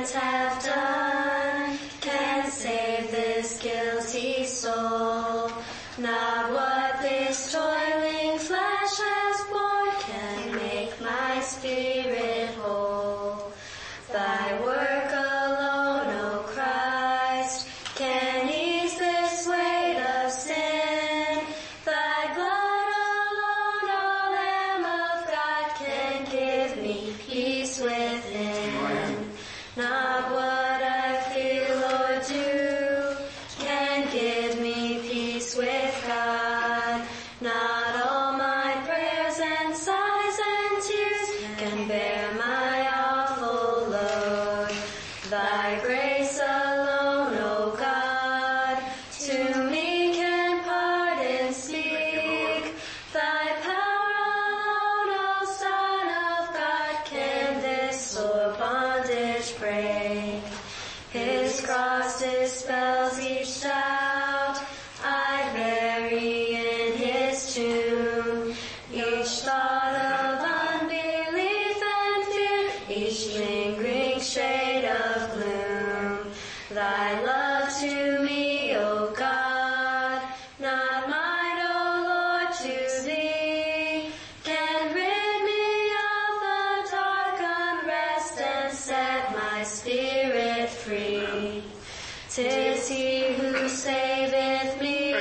hands have done can save this guilty soul. Not what this toiling flesh has borne can make my spirit whole. Thy work alone, O Christ, can ease this weight of sin. Thy blood alone, O Lamb of God, can give me peace within. Not what I feel or do can give me peace with God. Not all my prayers and sighs and tears can bear my awful load. Thy grace alone, O God, to me can pardon speak. Thy power alone, O Son of God, can this sore bondage break. His cross dispels each doubt I bury in his tomb. Each thought of unbelief and fear, each lingering shade of gloom. Thy love to me, O God, not mine, O Lord, to thee, can rid me of the dark unrest and set my spirit free. 'Tis he who saveth me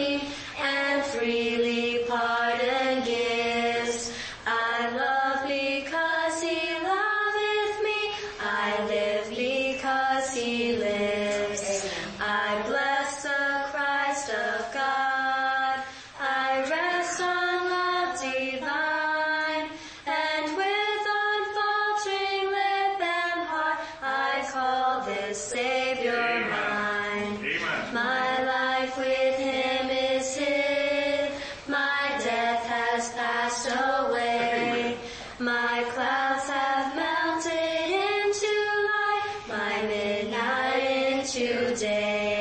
and freely pardon gives. I love because he loveth me. I live because he lives. I bless the Christ of God. I rest on love divine, and with unfaltering lip and heart I call this Savior mine. Amen. My life with him is hid. My death has passed away. My clouds have melted into light. My midnight into day.